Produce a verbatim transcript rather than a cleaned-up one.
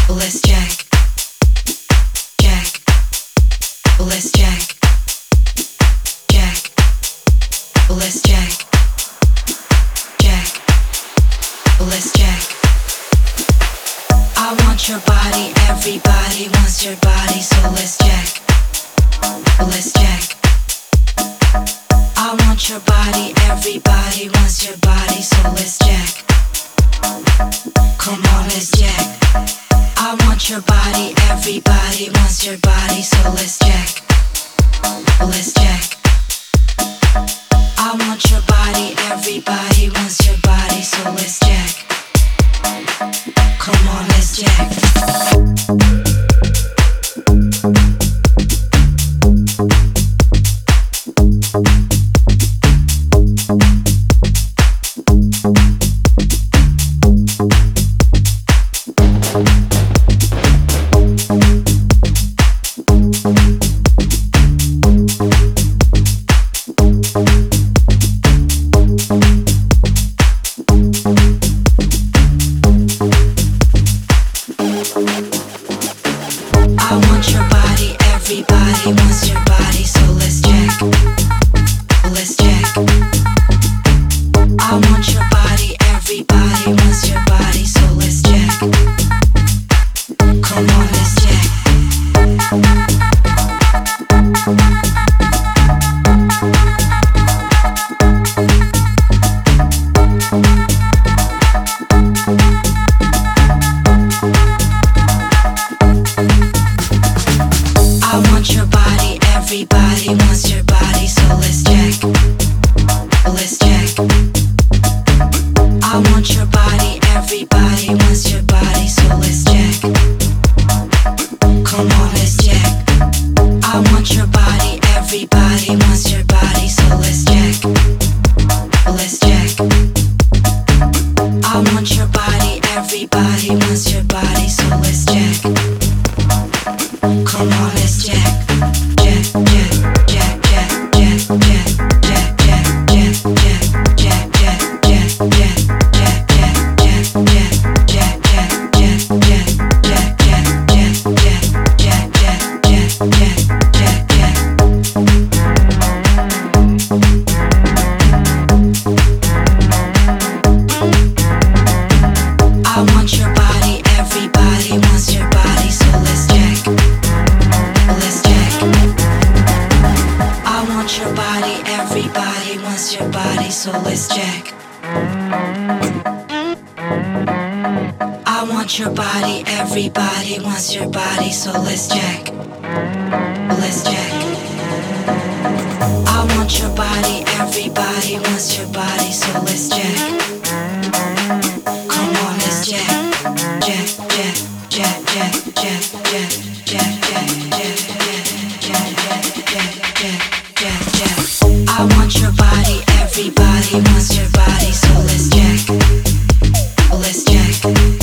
let's jack, jack, let's jack, jack, let's jack, jack, let's jack. I want your body, everybody wants your body, so let's jack, let's jack. I want your body, everybody wants your body, so let's jack. Come on, let's jack. I want your body, everybody wants your body, so let's jack. Let's jack. I want your body, everybody wants your body, so let's jack. Come on, let's jack. Everybody wants your body, so let's jack. Let's jack. I want your body, everybody wants your body, so let's jack. Come on, let's jack. Jack, jack, jack, jack, jack, jack, jack, jack, jack, jack, jack, jack, jack, jack. I want your body, everybody wants your body, so let's jack. Let's jack.